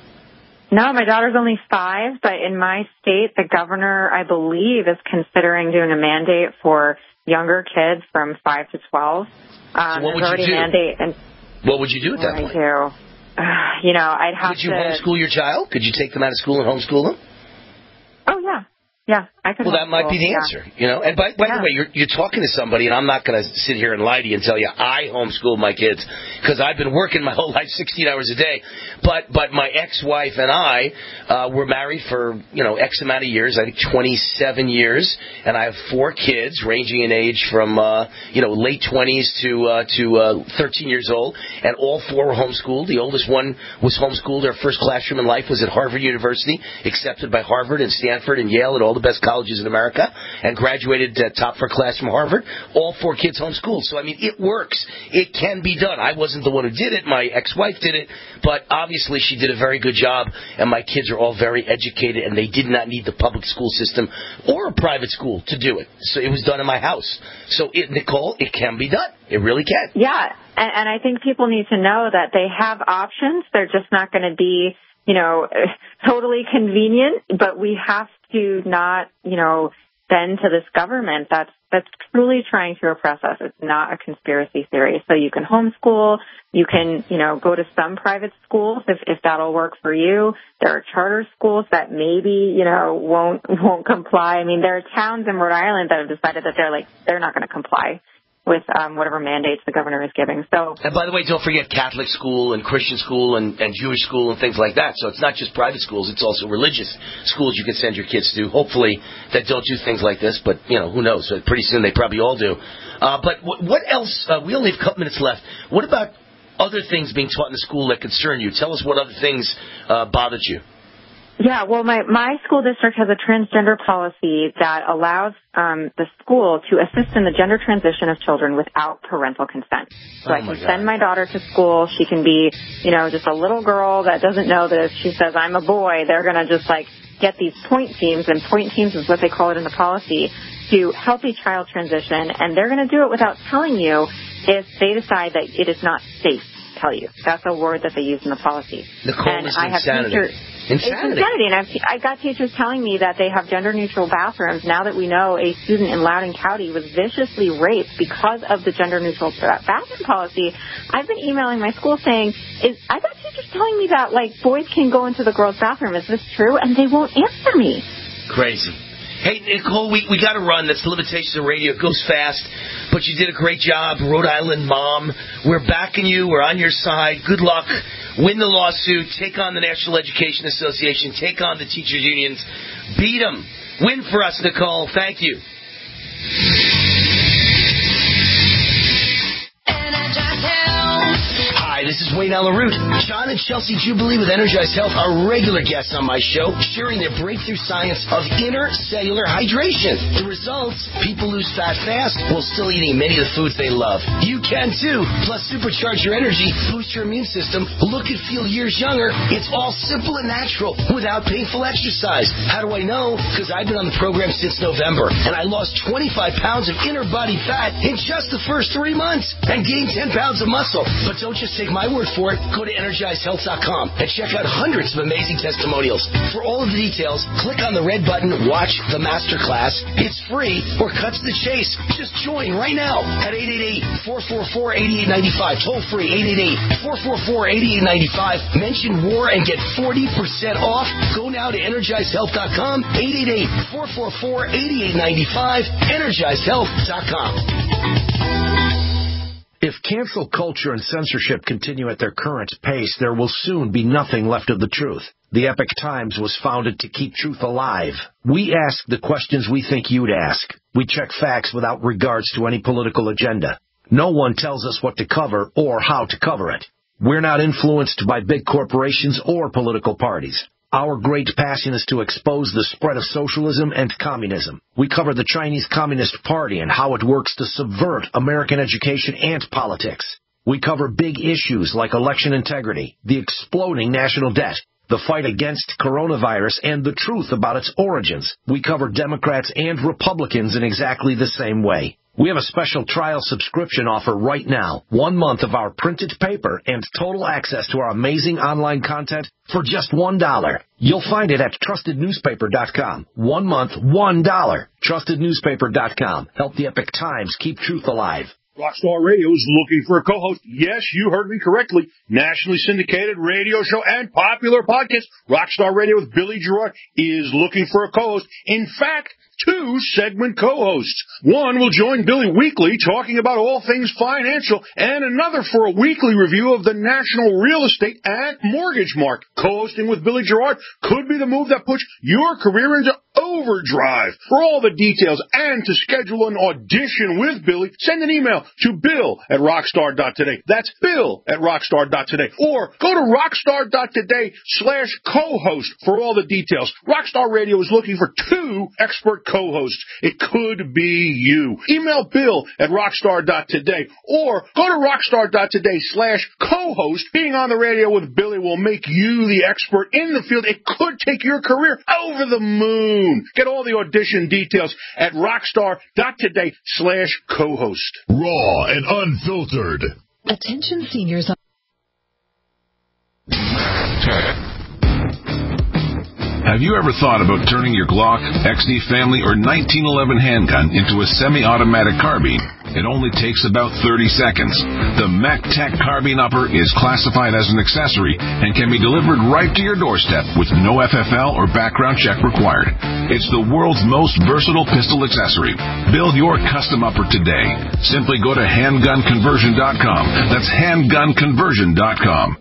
No, my daughter's only five, but in my state, the governor, I believe, is considering doing a mandate for younger kids from five to twelve. Um, So what would there's already you do? a mandate. And What would you do at that I point? do. Uh, you know, I'd have Could you to. homeschool your child? Could you take them out of school and homeschool them? Oh yeah, yeah, I could. Well, that might be the homeschool, answer, you know. And by, by Yeah. the way, you're, you're talking to somebody, and I'm not going to sit here and lie to you and tell you I homeschool my kids because I've been working my whole life sixteen hours a day. But but my ex-wife and I uh, were married for, you know, X amount of years, I think twenty-seven years, and I have four kids ranging in age from, uh, you know, late twenties to uh, to uh, thirteen years old, and all four were homeschooled. The oldest one was homeschooled. Her first classroom in life was at Harvard University, accepted by Harvard and Stanford and Yale and all all the best colleges in America, and graduated uh, top for class from Harvard. All four kids homeschooled. So, I mean, it works. It can be done. I wasn't the one who did it. My ex-wife did it. But obviously she did a very good job, and my kids are all very educated, and they did not need the public school system or a private school to do it. So it was done in my house. So, it, Nicole, it can be done. It really can. Yeah, and, and I think people need to know that they have options. They're just not going to be, you know, totally convenient, but we have to not, you know, bend to this government that's that's truly trying to oppress us. It's not a conspiracy theory. So you can homeschool, you can, you know, go to some private schools if, if that'll work for you. There are charter schools that maybe, you know, won't won't comply. I mean, there are towns in Rhode Island that have decided that they're like they're not going to comply with um, whatever mandates the governor is giving. So, and by the way, don't forget Catholic school and Christian school and, and Jewish school and things like that. So it's not just private schools; it's also religious schools you can send your kids to. Hopefully, that don't do things like this, but you know, who knows? Pretty soon they probably all do. Uh, but what, what else? Uh, we only have a couple minutes left. What about other things being taught in the school that concern you? Tell us what other things uh, bothered you. Yeah, well, my, my school district has a transgender policy that allows um, the school to assist in the gender transition of children without parental consent. So oh I can God. send my daughter to school. She can be, you know, just a little girl that doesn't know that if she says, I'm a boy, they're going to just, like, get these point teams, and point teams is what they call it in the policy, to help a child transition, and they're going to do it without telling you if they decide that it is not safe to tell you. That's a word that they use in the policy. Nicole, and is I have insanity. teachers, Insanity. It's insanity, and I've, I got teachers telling me that they have gender-neutral bathrooms. Now that we know a student in Loudoun County was viciously raped because of the gender-neutral bathroom policy, I've been emailing my school saying, "Is I got teachers telling me that, like, boys can go into the girls' bathroom. Is this true?" And they won't answer me. Crazy. Hey, Nicole, we, we got to run. That's the limitations of radio. It goes fast, but you did a great job. Rhode Island mom. We're backing you. We're on your side. Good luck. Win the lawsuit. Take on the National Education Association. Take on the teachers' unions. Beat them. Win for us, Nicole. Thank you. Hi, this is Wayne Allen Root. John and Chelsea Jubilee with Energized Health are regular guests on my show, sharing their breakthrough science of intercellular hydration. The results, people lose fat fast while still eating many of the foods they love. You can too. Plus, supercharge your energy, boost your immune system, look and feel years younger. It's all simple and natural without painful exercise. How do I know? Because I've been on the program since November, and I lost twenty-five pounds of inner body fat in just the first three months and gained ten pounds of muscle. But don't just take my word for it. Go to energized health dot com and check out hundreds of amazing testimonials. For all of the details, click on the red button, watch the masterclass. It's free or cuts the chase. Just join right now at eight eight eight, four four four, eight eight nine five. Toll free eight eight eight, four four four, eight eight nine five. Mention war and get forty percent off. Go now to energized health dot com, eight eight eight, four four four, eight eight nine five, energized health dot com. If cancel culture and censorship continue at their current pace, there will soon be nothing left of the truth. The Epoch Times was founded to keep truth alive. We ask the questions we think you'd ask. We check facts without regards to any political agenda. No one tells us what to cover or how to cover it. We're not influenced by big corporations or political parties. Our great passion is to expose the spread of socialism and communism. We cover the Chinese Communist Party and how it works to subvert American education and politics. We cover big issues like election integrity, the exploding national debt, the fight against coronavirus, and the truth about its origins. We cover Democrats and Republicans in exactly the same way. We have a special trial subscription offer right now. One month of our printed paper and total access to our amazing online content for just one dollar. You'll find it at trusted newspaper dot com. One month, one dollar. trusted newspaper dot com. Help the Epoch Times keep truth alive. Rockstar Radio is looking for a co-host. Yes, you heard me correctly. Nationally syndicated radio show and popular podcast. Rockstar Radio with Billy Gerard is looking for a co-host. In fact, two segment co-hosts. One will join Billy weekly talking about all things financial, and another for a weekly review of the national real estate and mortgage market. Co-hosting with Billy Gerard could be the move that puts your career into overdrive. For all the details and to schedule an audition with Billy, send an email to bill at rockstar dot today. That's bill at rockstar dot today. Or go to rockstar dot today slash co-host for all the details. Rockstar Radio is looking for two expert co-hosts. It could be you. Email bill at rockstar dot today or go to rockstar dot today slash co-host. Being on the radio with Billy will make you the expert in the field. It could take your career over the moon. Get all the audition details at rockstar dot today slash co-host. Raw and unfiltered. Attention seniors. Have you ever thought about turning your Glock, X D Family, or nineteen eleven handgun into a semi-automatic carbine? It only takes about thirty seconds. The MacTac Carbine Upper is classified as an accessory and can be delivered right to your doorstep with no F F L or background check required. It's the world's most versatile pistol accessory. Build your custom upper today. Simply go to handgun conversion dot com. That's handgun conversion dot com.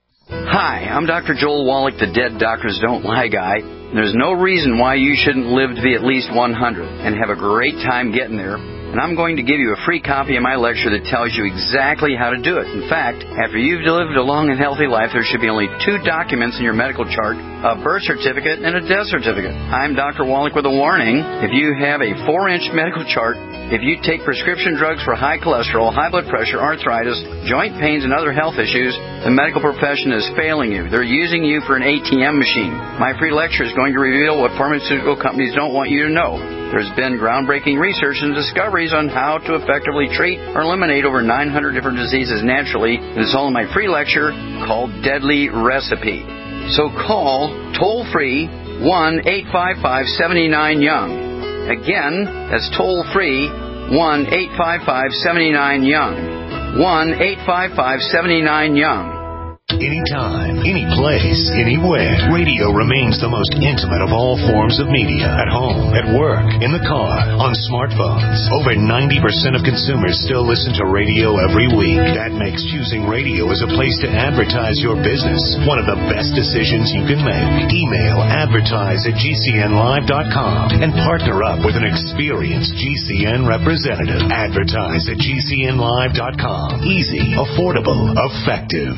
Hi, I'm Doctor Joel Wallach, the Dead Doctors Don't Lie guy. There's no reason why you shouldn't live to be at least one hundred and have a great time getting there. And I'm going to give you a free copy of my lecture that tells you exactly how to do it. In fact, after you've lived a long and healthy life, there should be only two documents in your medical chart, a birth certificate and a death certificate. I'm Doctor Wallach with a warning. If you have a four-inch medical chart, if you take prescription drugs for high cholesterol, high blood pressure, arthritis, joint pains, and other health issues, the medical profession is failing you. They're using you for an A T M machine. My free lecture is going to reveal what pharmaceutical companies don't want you to know. There's been groundbreaking research and discoveries on how to effectively treat or eliminate over nine hundred different diseases naturally. It is all in my free lecture called Deadly Recipe. So call toll-free one eight five five, seven nine, young. Again, that's toll-free one eight five five, seven nine, young. one eight five five, seven nine, young. Anytime, any place, anywhere, radio remains the most intimate of all forms of media. At home, at work, in the car, on smartphones. Over ninety percent of consumers still listen to radio every week. That makes choosing radio as a place to advertise your business one of the best decisions you can make. Email advertise at G C N live dot com and partner up with an experienced G C N representative. Advertise at G C N live dot com. Easy, affordable, effective.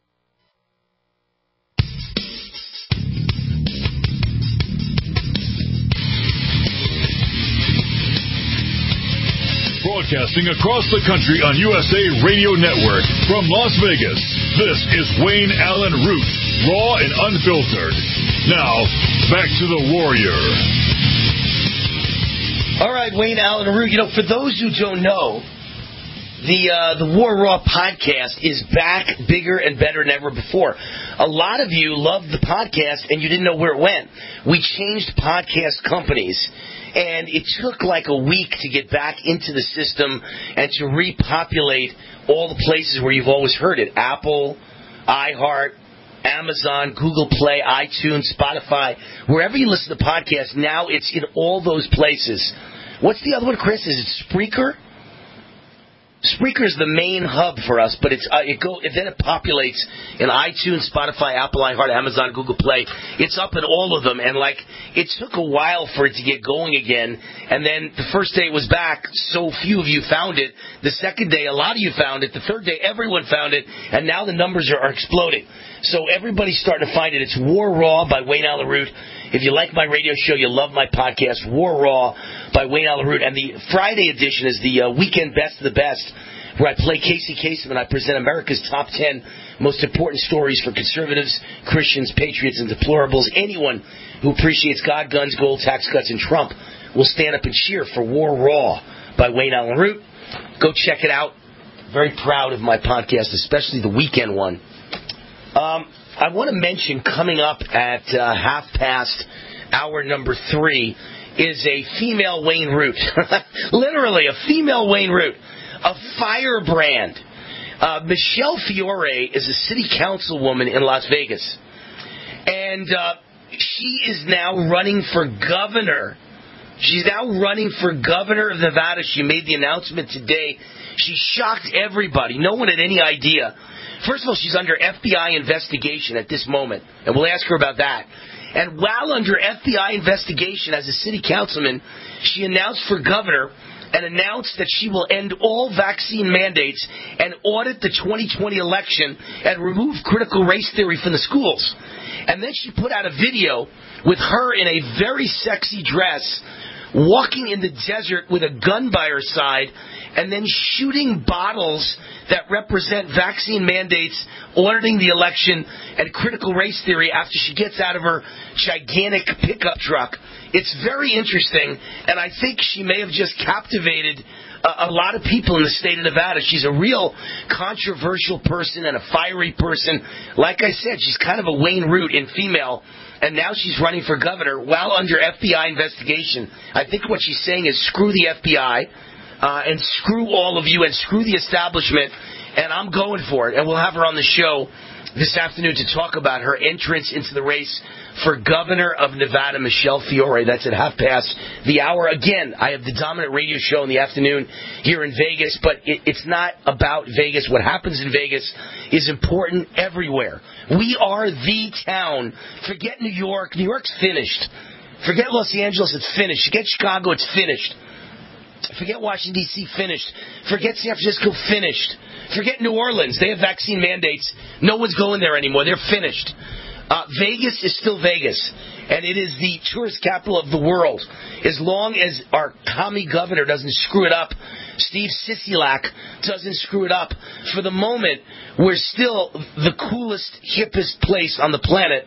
Broadcasting across the country on U S A Radio Network from Las Vegas, this is Wayne Allen Root, raw and unfiltered. Now, back to the Warrior. All right, Wayne Allen Root. You know, for those who don't know, the uh, the War Raw podcast is back bigger and better than ever before. A lot of you loved the podcast and you didn't know where it went. We changed podcast companies. And it took like a week to get back into the system and to repopulate all the places where you've always heard it. Apple, iHeart, Amazon, Google Play, iTunes, Spotify. Wherever you listen to podcasts, now it's in all those places. What's the other one, Chris? Is it Spreaker? Spreaker is the main hub for us, but it's uh, it go and then it populates in iTunes, Spotify, Apple, iHeart, Amazon, Google Play. It's up in all of them, and like it took a while for it to get going again. And then the first day it was back, so few of you found it. The second day, a lot of you found it. The third day, everyone found it, and now the numbers are, are exploding. So everybody's starting to find it. It's War Raw by Wayne Allen Root. If you like my radio show, you love my podcast, War Raw by Wayne Allen Root. And the Friday edition is the uh, Weekend Best of the Best, where I play Casey Kasem and I present America's top ten most important stories for conservatives, Christians, patriots, and deplorables. Anyone who appreciates God, guns, gold, tax cuts, and Trump will stand up and cheer for War Raw by Wayne Allen Root. Go check it out. Very proud of my podcast, especially the weekend one. Um, I want to mention coming up at uh, half past hour number three is a female Wayne Root. Literally, a female Wayne Root. A firebrand. Uh, Michelle Fiore is a city councilwoman in Las Vegas. And uh, she is now running for governor. She's now running for governor of Nevada. She made the announcement today. She shocked everybody. No one had any idea. First of all, she's under F B I investigation at this moment, and we'll ask her about that. And while under F B I investigation as a city councilman, she announced for governor and announced that she will end all vaccine mandates and audit the twenty twenty election and remove critical race theory from the schools. And then she put out a video with her in a very sexy dress, walking in the desert with a gun by her side, and then shooting bottles that represent vaccine mandates, auditing the election, and critical race theory after she gets out of her gigantic pickup truck. It's very interesting, and I think she may have just captivated a, a lot of people in the state of Nevada. She's a real controversial person and a fiery person. Like I said, she's kind of a Wayne Root in female, and now she's running for governor while under F B I investigation. I think what she's saying is screw the F B I. Uh, and screw all of you and screw the establishment, and I'm going for it. And we'll have her on the show this afternoon to talk about her entrance into the race for governor of Nevada, Michelle Fiore. That's at half past the hour. Again, I have the dominant radio show in the afternoon here in Vegas, but it, it's not about Vegas. What happens in Vegas is important everywhere. We are the town. Forget New York. New York's finished. Forget Los Angeles. It's finished. Forget Chicago. It's finished. Forget Washington, D C, finished. Forget San Francisco, finished. Forget New Orleans. They have vaccine mandates. No one's going there anymore. They're finished. Uh, Vegas is still Vegas, and it is the tourist capital of the world. As long as our commie governor doesn't screw it up, Steve Sisolak doesn't screw it up, for the moment, we're still the coolest, hippest place on the planet.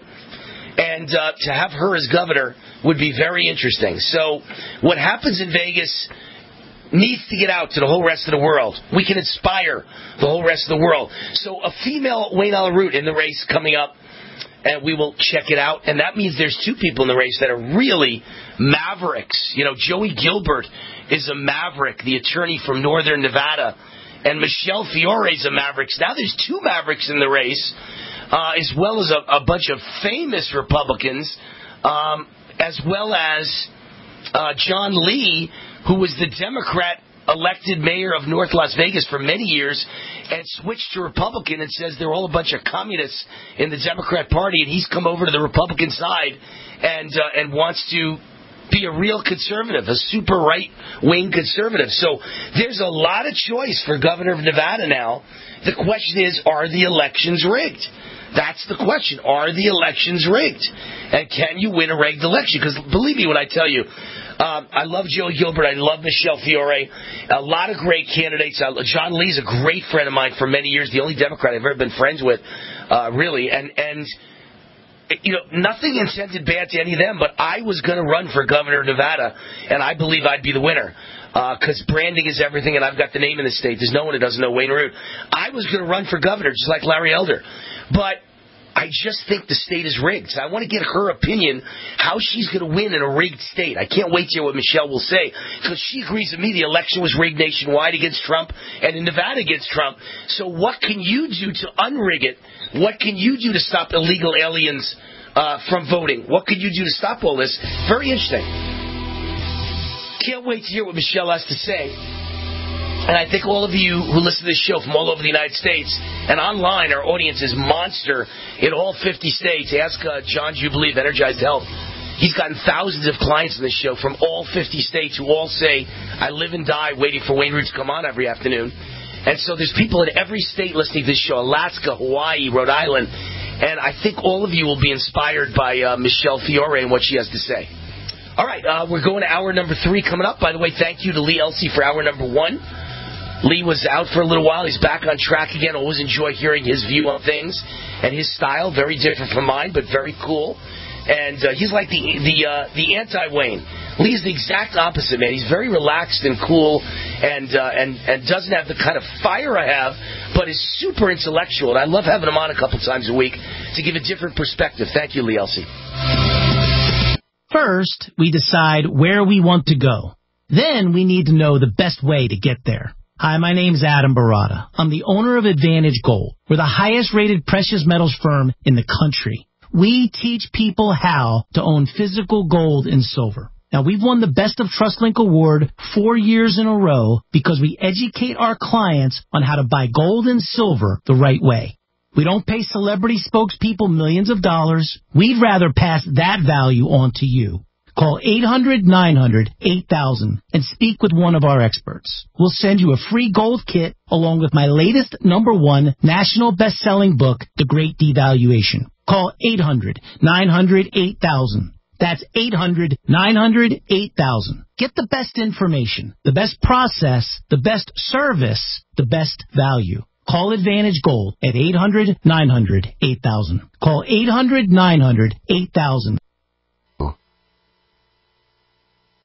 And uh, to have her as governor would be very interesting. So what happens in Vegas needs to get out to the whole rest of the world. We can inspire the whole rest of the world. So a female Wayne Allyn Root in the race coming up, and we will check it out. And that means there's two people in the race that are really mavericks. You know, Joey Gilbert is a maverick, the attorney from Northern Nevada, and Michelle Fiore is a maverick. Now there's two mavericks in the race, uh, as well as a, a bunch of famous Republicans, um, as well as uh, John Lee, who was the Democrat elected mayor of North Las Vegas for many years and switched to Republican and says they're all a bunch of communists in the Democrat Party, and he's come over to the Republican side and uh, and wants to be a real conservative, a super right-wing conservative. So there's a lot of choice for governor of Nevada now. The question is, are the elections rigged? That's the question. Are the elections rigged? And can you win a rigged election? Because believe me when I tell you, Um, I love Joey Gilbert. I love Michelle Fiore. A lot of great candidates. Uh, John Lee's a great friend of mine for many years, the only Democrat I've ever been friends with, uh, really. And, and you know, nothing intended bad to any of them, but I was going to run for governor of Nevada, and I believe I'd be the winner. Because uh, branding is everything, and I've got the name in the state. There's no one who doesn't know Wayne Root. I was going to run for governor, just like Larry Elder. But I just think the state is rigged. So I want to get her opinion how she's going to win in a rigged state. I can't wait to hear what Michelle will say, because she agrees with me the election was rigged nationwide against Trump and in Nevada against Trump. So what can you do to unrig it? What can you do to stop illegal aliens uh, from voting? What could you do to stop all this? Very interesting. Can't wait to hear what Michelle has to say. And I think all of you who listen to this show from all over the United States and online, our audience is monster in all fifty states. Ask uh, John Jubilee of Energized Health. He's gotten thousands of clients in this show from all fifty states who all say, I live and die waiting for Wayne Root to come on every afternoon. And so there's people in every state listening to this show, Alaska, Hawaii, Rhode Island. And I think all of you will be inspired by uh, Michelle Fiore and what she has to say. All right, uh, we're going to hour number three coming up. By the way, thank you to Lee Elsey for hour number one. Lee was out for a little while. He's back on track again. Always enjoy hearing his view on things and his style. Very different from mine, but very cool. And uh, he's like the the uh, the anti-Wayne. Lee's the exact opposite, man. He's very relaxed and cool, and uh, and and doesn't have the kind of fire I have, but is super intellectual. And I love having him on a couple times a week to give a different perspective. Thank you, Lee Elsey. First, we decide where we want to go. Then we need to know the best way to get there. Hi, my name's Adam Barada. I'm the owner of Advantage Gold. We're the highest-rated precious metals firm in the country. We teach people how to own physical gold and silver. Now, we've won the Best of TrustLink Award four years in a row because we educate our clients on how to buy gold and silver the right way. We don't pay celebrity spokespeople millions of dollars. We'd rather pass that value on to you. Call eight hundred nine hundred eight thousand and speak with one of our experts. We'll send you a free gold kit along with my latest number one national best-selling book, The Great Devaluation. Call eight hundred nine hundred eight thousand. That's eight hundred nine hundred eight thousand. Get the best information, the best process, the best service, the best value. Call Advantage Gold at eight hundred nine hundred eight thousand. Call eight hundred nine hundred eight thousand.